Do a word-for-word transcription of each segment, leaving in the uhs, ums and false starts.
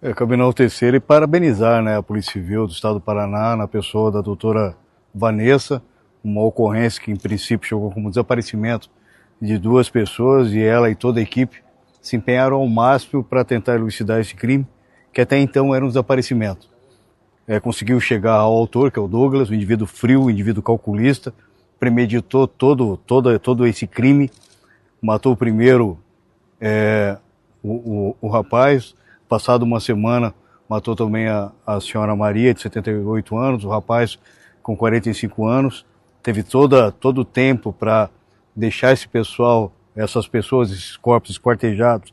É, cabe enaltecer e parabenizar, né, a Polícia Civil do Estado do Paraná, na pessoa da doutora Vanessa, uma ocorrência que em princípio chegou como desaparecimento de duas pessoas, e ela e toda a equipe se empenharam ao máximo para tentar elucidar esse crime, que até então era um desaparecimento. É, conseguiu chegar ao autor, que é o Douglas, um indivíduo frio, um indivíduo calculista, premeditou todo, todo, todo esse crime, matou primeiro é, o, o, o rapaz. Passado uma semana, matou também a, a senhora Maria, de setenta e oito anos, o rapaz com quarenta e cinco anos. Teve toda, todo o tempo para deixar esse pessoal, essas pessoas, esses corpos esquartejados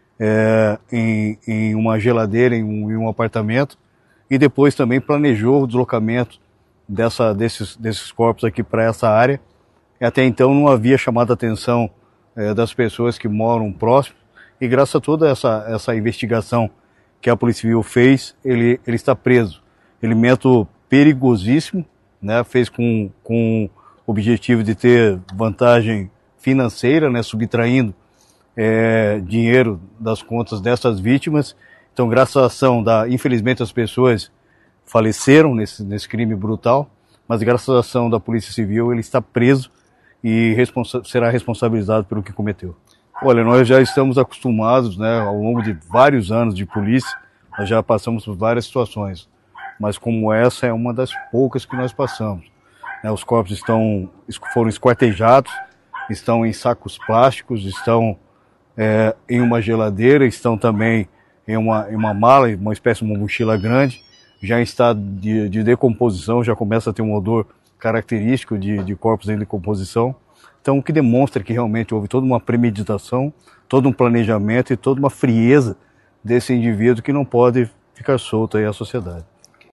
é, em, em uma geladeira, em um, em um apartamento. E depois também planejou o deslocamento dessa, desses, desses corpos aqui para essa área. E até então não havia chamado a atenção é, das pessoas que moram próximo. E graças a toda essa, essa investigação que a Polícia Civil fez, ele, ele está preso. Elemento perigosíssimo, né? Fez com, com o objetivo de ter vantagem financeira, né? Subtraindo é, dinheiro das contas dessas vítimas. Então, graças à ação da... Infelizmente, as pessoas faleceram nesse, nesse crime brutal, mas graças à ação da Polícia Civil, ele está preso e responsa- será responsabilizado pelo que cometeu. Olha, nós já estamos acostumados, né, ao longo de vários anos de polícia, nós já passamos por várias situações, mas como essa é uma das poucas que nós passamos. Né, os corpos estão, foram esquartejados, estão em sacos plásticos, estão é, em uma geladeira, estão também em uma, em uma mala, uma espécie de uma mochila grande, já em estado de, de decomposição, já começa a ter um odor característico de, de corpos em decomposição. Então, o que demonstra que realmente houve toda uma premeditação, todo um planejamento e toda uma frieza desse indivíduo que não pode ficar solto aí à sociedade.